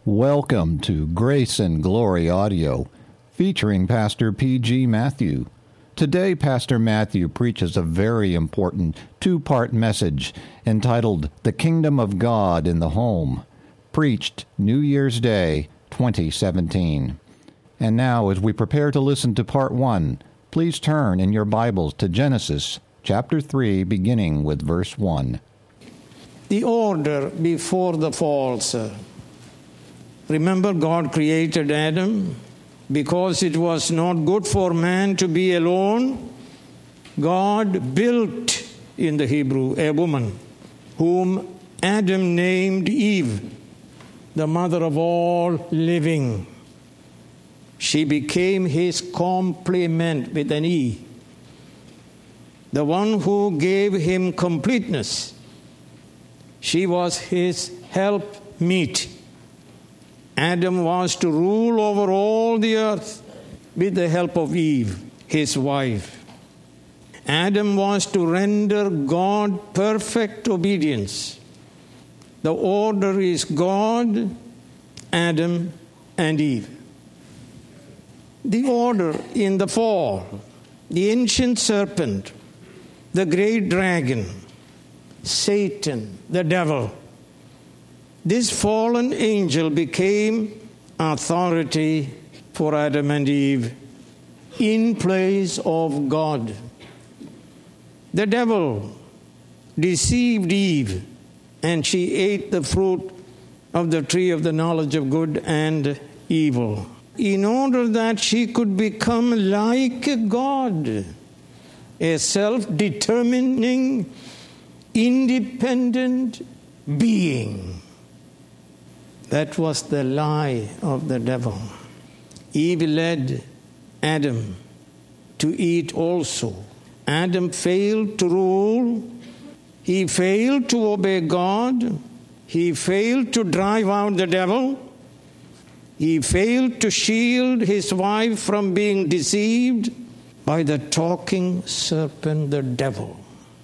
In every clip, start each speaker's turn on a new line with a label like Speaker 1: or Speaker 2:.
Speaker 1: Welcome to Grace and Glory Audio, featuring Pastor P.G. Matthew. Today, Pastor Matthew preaches a very important two-part message entitled The Kingdom of God in the Home, preached New Year's Day, 2017. And now, as we prepare to listen to Part 1, please turn in your Bibles to Genesis, chapter 3, beginning with verse 1.
Speaker 2: The order before the fall, sir. Remember, God created Adam. Because it was not good for man to be alone, God built, in the Hebrew, a woman, whom Adam named Eve, the mother of all living. She became his complement with an E, the one who gave him completeness. She was his helpmeet. Adam was to rule over all the earth with the help of Eve, his wife. Adam was to render God perfect obedience. The order is God, Adam, and Eve. The order in the fall, the ancient serpent, the great dragon, Satan, the devil. This fallen angel became authority for Adam and Eve in place of God. The devil deceived Eve, and she ate the fruit of the tree of the knowledge of good and evil, in order that she could become like God, a self-determining, independent being. That was the lie of the devil. Eve led Adam to eat also. Adam failed to rule. He failed to obey God. He failed to drive out the devil. He failed to shield his wife from being deceived by the talking serpent, the devil.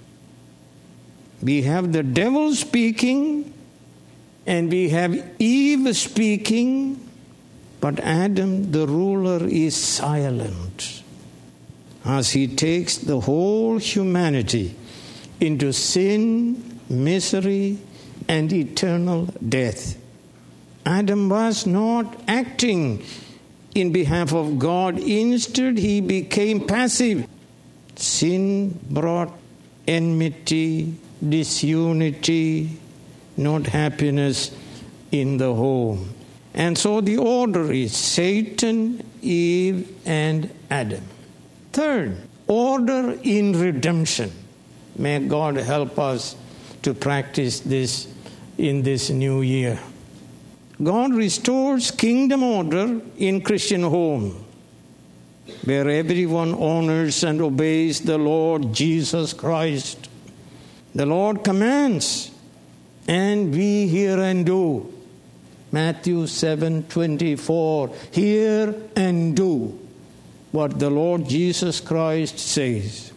Speaker 2: We have the devil speaking, and we have Eve speaking, but Adam, the ruler, is silent as he takes the whole humanity into sin, misery, and eternal death. Adam was not acting in behalf of God. Instead, he became passive. Sin brought enmity, disunity, not happiness in the home. And so the order is Satan, Eve, and Adam. Third, order in redemption. May God help us to practice this in this new year. God restores kingdom order in Christian home, where everyone honors and obeys the Lord Jesus Christ. The Lord commands, and we hear and do. Matthew 7:24. Hear and do what the Lord Jesus Christ says.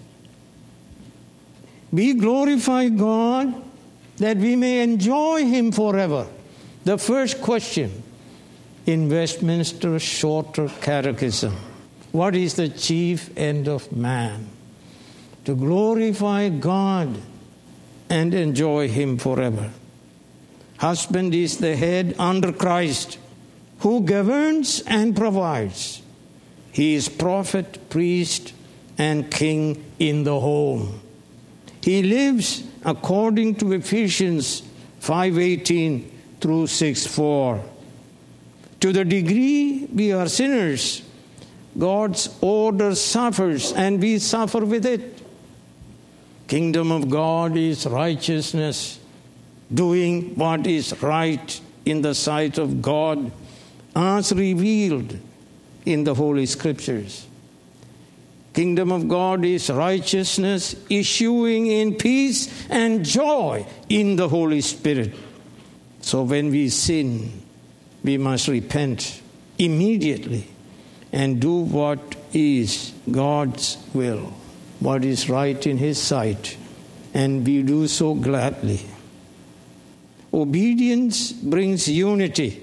Speaker 2: We glorify God that we may enjoy Him forever. The first question in Westminster Shorter Catechism. What is the chief end of man? To glorify God and enjoy Him forever. Husband is the head under Christ, who governs and provides. He is prophet, priest, and king in the home. He lives according to Ephesians 5:18 through 6:4. To the degree we are sinners, God's order suffers, and we suffer with it. Kingdom of God is righteousness, doing what is right in the sight of God, as revealed in the Holy Scriptures. Kingdom of God is righteousness, issuing in peace and joy in the Holy Spirit. So when we sin, we must repent immediately and do what is God's will, what is right in His sight, and we do so gladly. Obedience brings unity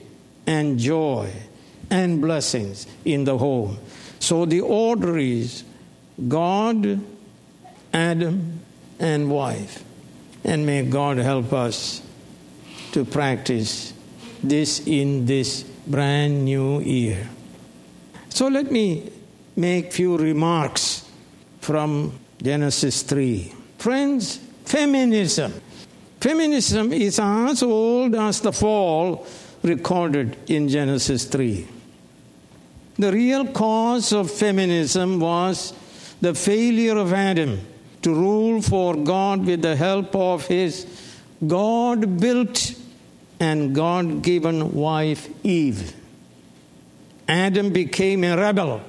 Speaker 2: and joy and blessings in the home. So the order is God, Adam, and wife. And may God help us to practice this in this brand new year. So let me make few remarks from Genesis 3. Friends, feminism. Feminism is as old as the fall recorded in Genesis 3. The real cause of feminism was the failure of Adam to rule for God with the help of his God-built and God-given wife Eve. Adam became a rebel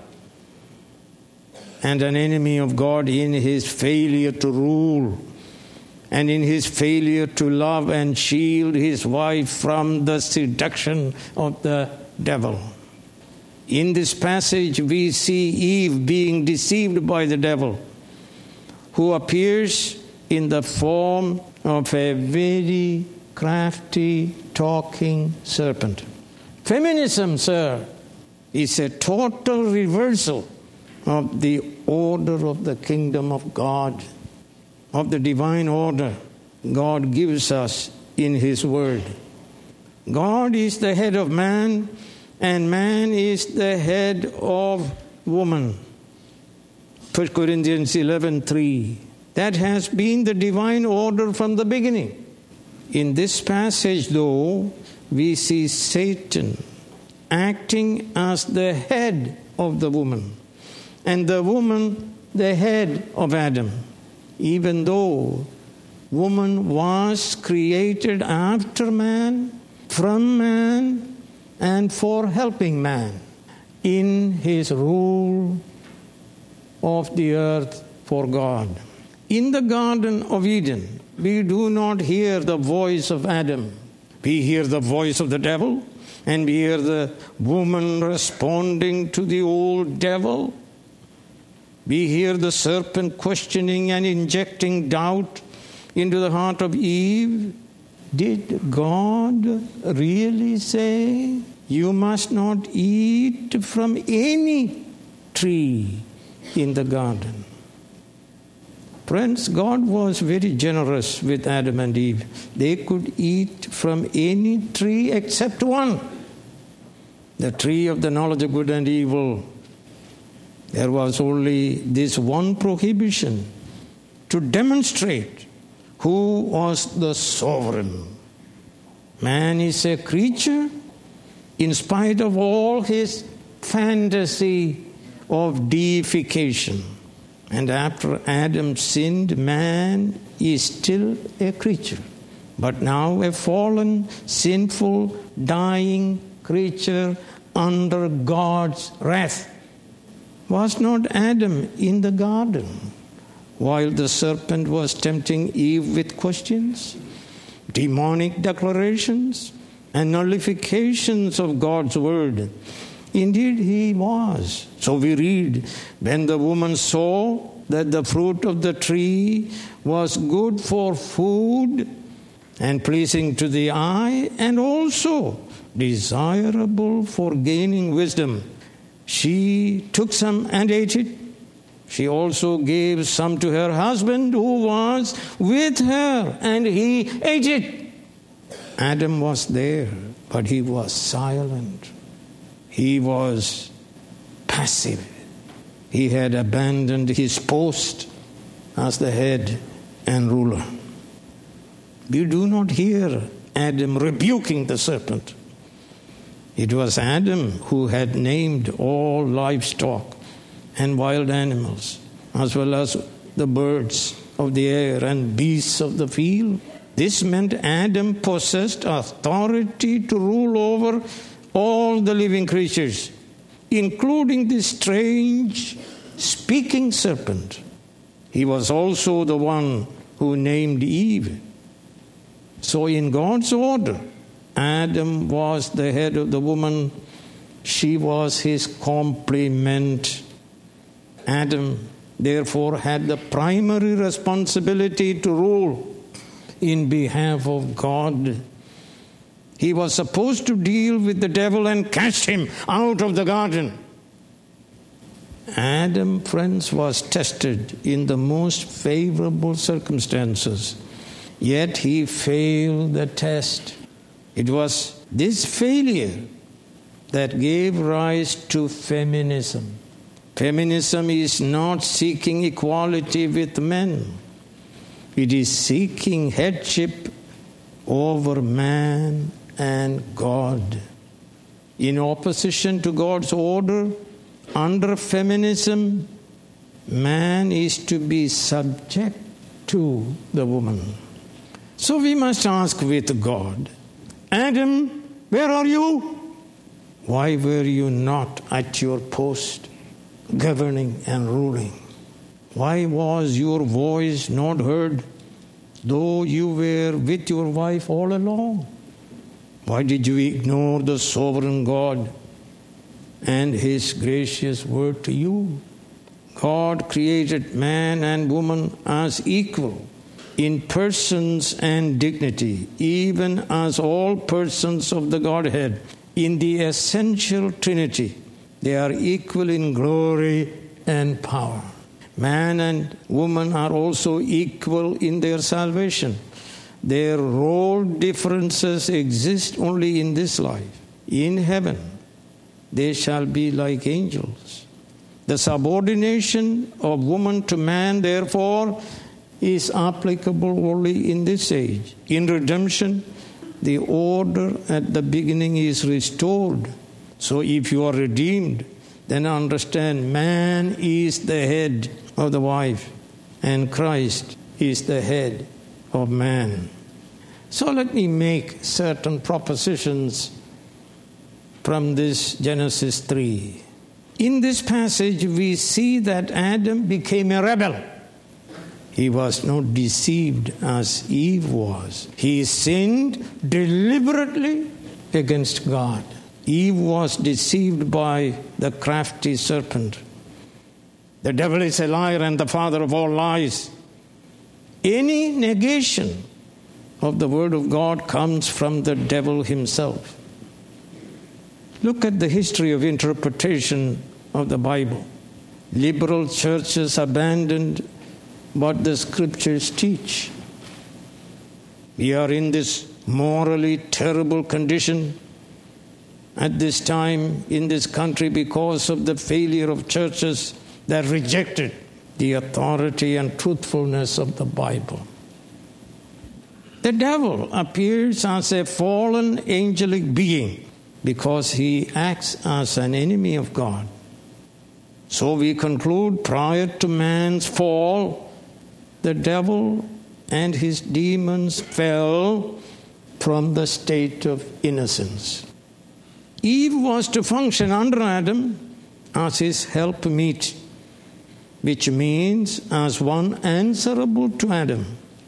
Speaker 2: and an enemy of God in his failure to rule and in his failure to love and shield his wife from the seduction of the devil. In this passage, we see Eve being deceived by the devil, who appears in the form of a very crafty, talking serpent. Feminism, sir, is a total reversal of the order of the kingdom of God, of the divine order God gives us in His Word. God is the head of man, and man is the head of woman. 1 Corinthians 11:3. That has been the divine order from the beginning. In this passage, though, we see Satan acting as the head of the woman, and the woman the head of Adam, even though woman was created after man, from man, and for helping man in his rule of the earth for God. In the Garden of Eden, we do not hear the voice of Adam. We hear the voice of the devil, and we hear the woman responding to the old devil. We hear the serpent questioning and injecting doubt into the heart of Eve. Did God really say, "You must not eat from any tree in the garden"? Friends, God was very generous with Adam and Eve. They could eat from any tree except one, the tree of the knowledge of good and evil. There was only this one prohibition to demonstrate who was the sovereign. Man is a creature in spite of all his fantasy of deification. And after Adam sinned, man is still a creature, but now a fallen, sinful, dying creature under God's wrath. Was not Adam in the garden while the serpent was tempting Eve with questions, demonic declarations, and nullifications of God's word? Indeed, he was. So we read, when the woman saw that the fruit of the tree was good for food and pleasing to the eye, and also desirable for gaining wisdom, she took some and ate it. She also gave some to her husband who was with her, and he ate it. Adam was there, but he was silent. He was passive. He had abandoned his post as the head and ruler. We do not hear Adam rebuking the serpent. It was Adam who had named all livestock and wild animals, as well as the birds of the air and beasts of the field. This meant Adam possessed authority to rule over all the living creatures, including this strange speaking serpent. He was also the one who named Eve. So in God's order, Adam was the head of the woman. She was his complement. Adam, therefore, had the primary responsibility to rule in behalf of God. He was supposed to deal with the devil and cast him out of the garden. Adam, friends, was tested in the most favorable circumstances, yet he failed the test. It was this failure that gave rise to feminism. Feminism is not seeking equality with men. It is seeking headship over man and God. In opposition to God's order, under feminism, man is to be subject to the woman. So we must ask with God, Adam, where are you? Why were you not at your post, governing and ruling? Why was your voice not heard, though you were with your wife all along? Why did you ignore the sovereign God and His gracious word to you? God created man and woman as equal in persons and dignity, even as all persons of the Godhead in the essential Trinity. They are equal in glory and power. Man and woman are also equal in their salvation. Their role differences exist only in this life. In heaven, they shall be like angels. The subordination of woman to man, therefore, is applicable only in this age. In redemption, the order at the beginning is restored. So if you are redeemed, then understand man is the head of the wife and Christ is the head of man. So let me make certain propositions from this Genesis 3. In this passage, we see that Adam became a rebel. He was not deceived as Eve was. He sinned deliberately against God. Eve was deceived by the crafty serpent. The devil is a liar and the father of all lies. Any negation of the word of God comes from the devil himself. Look at the history of interpretation of the Bible. Liberal churches abandoned what the scriptures teach. We are in this morally terrible condition at this time in this country because of the failure of churches that rejected the authority and truthfulness of the Bible. The devil appears as a fallen angelic being because he acts as an enemy of God. So we conclude, prior to man's fall, the devil and his demons fell from the state of innocence. Eve was to function under Adam as his helpmeet, which means as one answerable to Adam.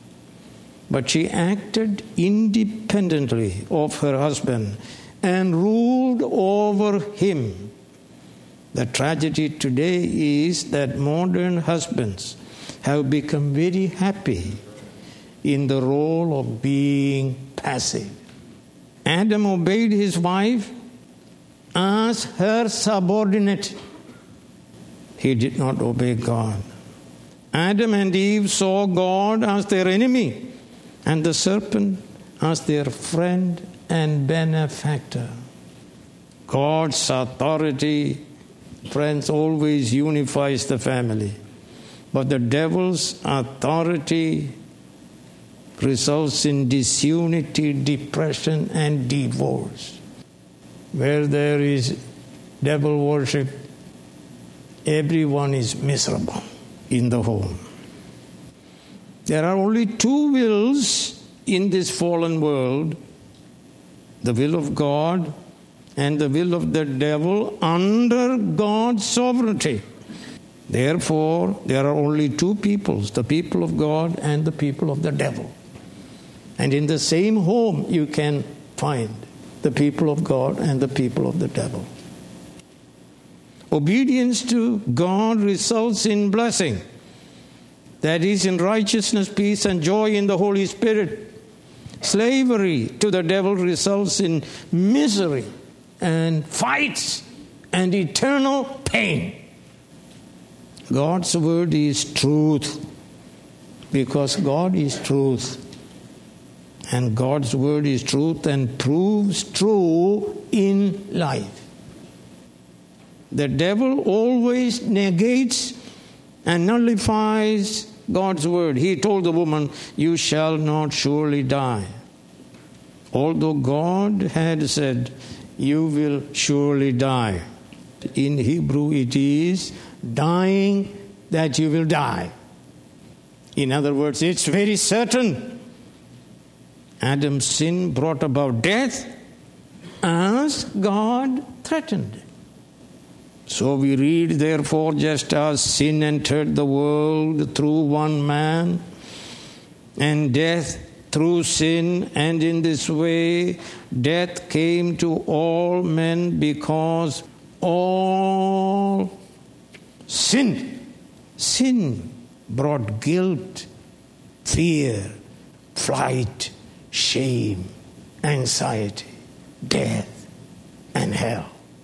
Speaker 2: But she acted independently of her husband and ruled over him. The tragedy today is that modern husbands have become very happy in the role of being passive. Adam obeyed his wife as her subordinate. He did not obey God. Adam and Eve saw God as their enemy and the serpent as their friend and benefactor. God's authority, friends, always unifies the family. But the devil's authority results in disunity, depression, and divorce. Where there is devil worship, everyone is miserable in the home. There are only two wills in this fallen world: the will of God and the will of the devil under God's sovereignty. Therefore, there are only two peoples, the people of God and the people of the devil. And in the same home you can find the people of God and the people of the devil. Obedience to God results in blessing. That is, in righteousness, peace, and joy in the Holy Spirit. Slavery to the devil results in misery and fights and eternal pain. God's word is truth, because God is truth. And God's word is truth and proves true in life. The devil always negates and nullifies God's word. He told the woman, "You shall not surely die." Although God had said, "You will surely die." In Hebrew it is dying that you will die. In other words, it's very certain. Adam's sin brought about death as God threatened. So we read, therefore, just as sin entered the world through one man, and death through sin, and in this way death came to all men because all sinned. Sin brought guilt, fear, flight, shame, anxiety, death, and hell.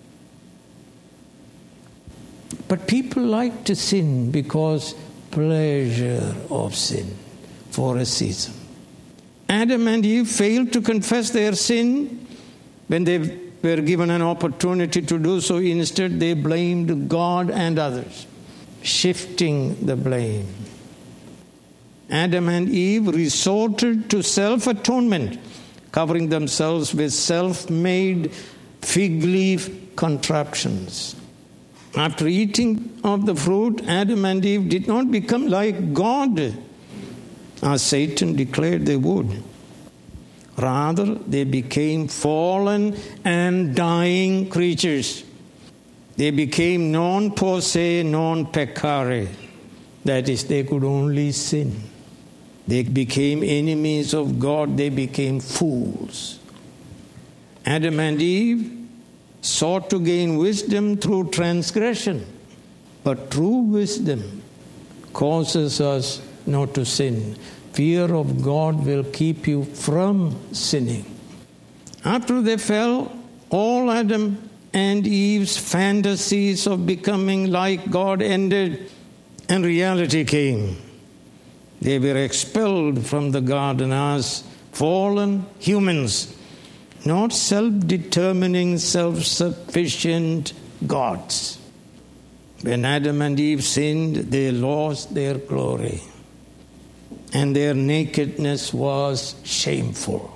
Speaker 2: But people like to sin because pleasure of sin for a season. Adam and Eve failed to confess their sin when they were given an opportunity to do so. Instead, they blamed God and others, shifting the blame. Adam and Eve resorted to self-atonement, covering themselves with self-made fig leaf contraptions. After eating of the fruit, Adam and Eve did not become like God, as Satan declared they would. Rather, they became fallen and dying creatures. They became non posse, non peccare. That is, they could only sin. They became enemies of God. They became fools. Adam and Eve sought to gain wisdom through transgression. But true wisdom causes us not to sin. Fear of God will keep you from sinning. After they fell, all Adam and Eve's fantasies of becoming like God ended, and reality came. They were expelled from the garden as fallen humans, not self-determining, self-sufficient gods. When Adam and Eve sinned, they lost their glory, and their nakedness was shameful.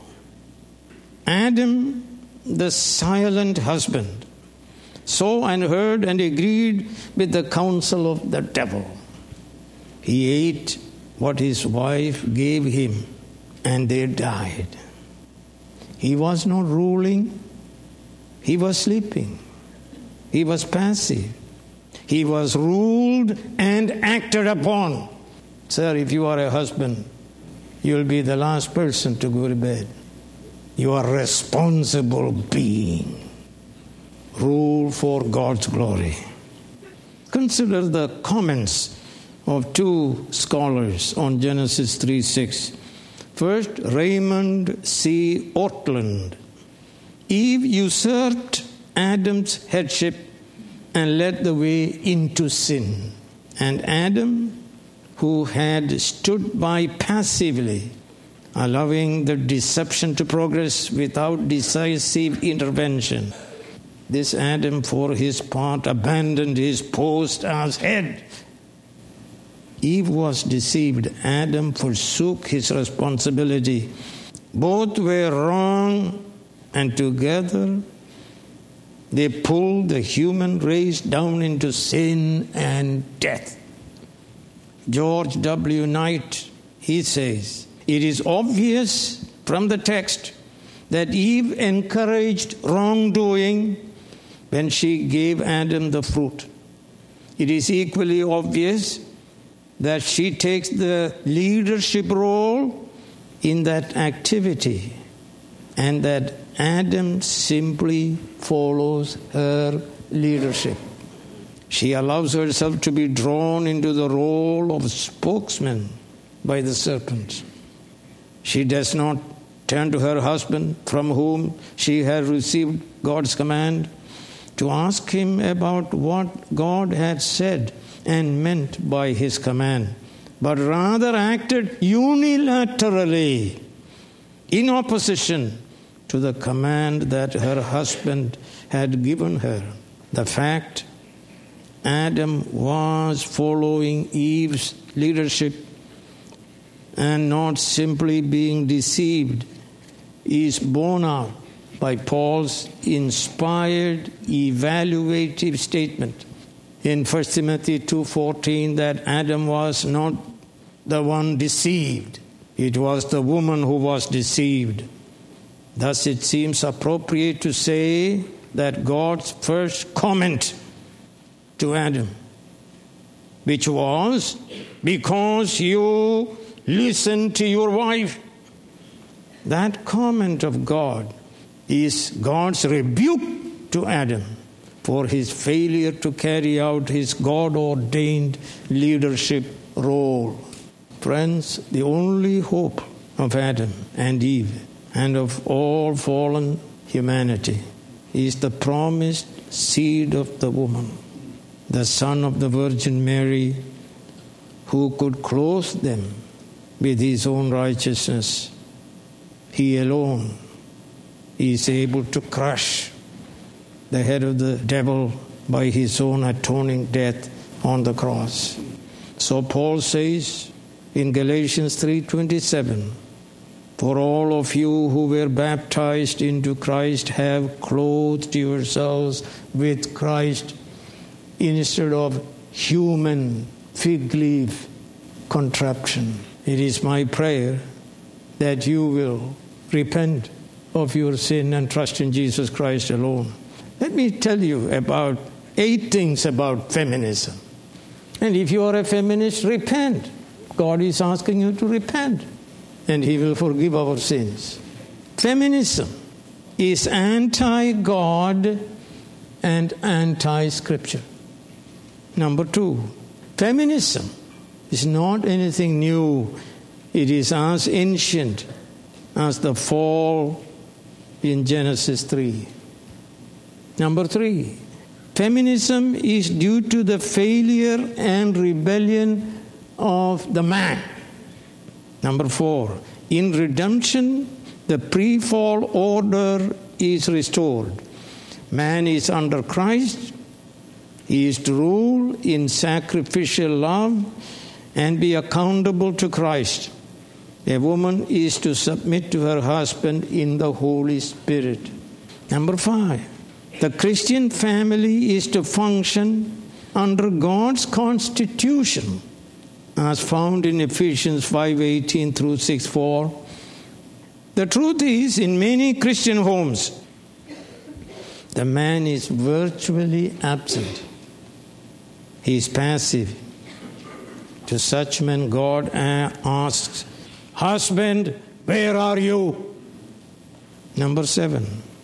Speaker 2: Adam, the silent husband, saw and heard and agreed with the counsel of the devil. He ate what his wife gave him, and they died. He was not ruling. He was sleeping. He was passive. He was ruled and acted upon. Sir, if you are a husband, you'll be the last person to go to bed. You are a responsible being. Rule for God's glory. Consider the comments of two scholars on Genesis 3:6. First, Raymond C. Ortland. Eve usurped Adam's headship and led the way into sin. And Adam, who had stood by passively, allowing the deception to progress without decisive intervention, this Adam, for his part, abandoned his post as head. Eve was deceived. Adam forsook his responsibility. Both were wrong, and together they pulled the human race down into sin and death. George W. Knight, he says, it is obvious from the text that Eve encouraged wrongdoing when she gave Adam the fruit. It is equally obvious that she takes the leadership role in that activity, and that Adam simply follows her leadership. She allows herself to be drawn into the role of spokesman by the serpent. She does not turned to her husband, from whom she had received God's command, to ask him about what God had said and meant by his command, but rather acted unilaterally in opposition to the command that her husband had given her. The fact Adam was following Eve's leadership and not simply being deceived is borne out by Paul's inspired evaluative statement in 1 Timothy 2:14 that Adam was not the one deceived. It was the woman who was deceived. Thus it seems appropriate to say that God's first comment to Adam, which was, because you listened to your wife, that comment of God is God's rebuke to Adam for his failure to carry out his God-ordained leadership role. Friends, the only hope of Adam and Eve and of all fallen humanity is the promised seed of the woman, the Son of the Virgin Mary, who could clothe them with his own righteousness. He alone is able to crush the head of the devil by his own atoning death on the cross. So Paul says in Galatians 3:27, for all of you who were baptized into Christ have clothed yourselves with Christ, instead of human fig leaf contraption. It is my prayer that you will repent of your sin and trust in Jesus Christ alone. Let me tell you about 8 things about feminism. And if you are a feminist, repent. God is asking you to repent, and he will forgive our sins. Feminism is anti-God and anti-Scripture. Number 2, feminism is not anything new. It is as ancient as the fall in Genesis 3. Number 3, feminism is due to the failure and rebellion of the man. Number 4, in redemption, the pre-fall order is restored. Man is under Christ. He is to rule in sacrificial love and be accountable to Christ. A woman is to submit to her husband in the Holy Spirit. Number 5, the Christian family is to function under God's constitution, as found in Ephesians 5:18 through 6:4. The truth is, in many Christian homes, the man is virtually absent. He is passive. To such men, God asks, husband, where are you? Number 7,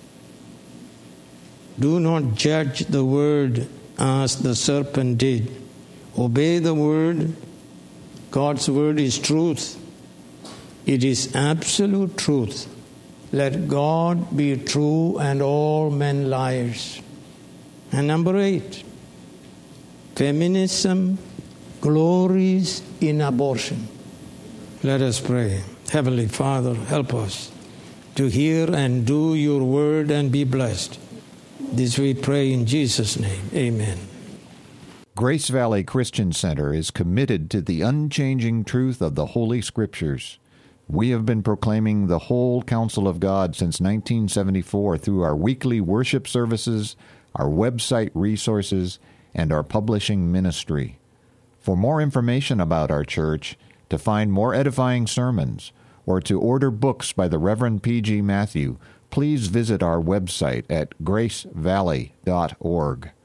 Speaker 2: do not judge the word as the serpent did. Obey the word. God's word is truth. It is absolute truth. Let God be true and all men liars. And number 8, feminism glories in abortion. Let us pray. Heavenly Father, help us to hear and do your word and be blessed. This we pray in Jesus' name. Amen.
Speaker 1: Grace Valley Christian Center is committed to the unchanging truth of the Holy Scriptures. We have been proclaiming the whole counsel of God since 1974 through our weekly worship services, our website resources, and our publishing ministry. For more information about our church, to find more edifying sermons, or to order books by the Reverend P.G. Matthew, please visit our website at gracevalley.org.